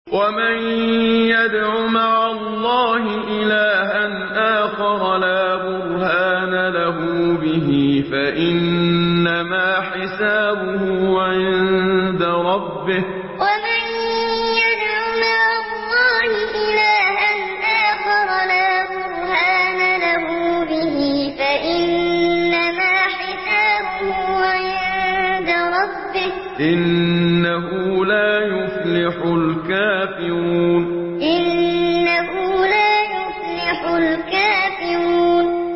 ومن يدع مع الله إلها آخر لا برهان له به فإنما حسابه عند ربه ومن يدع مع الله إلها آخر لا برهان له به فإنما حسابه عند ربه إنه لا يفلح الكافرون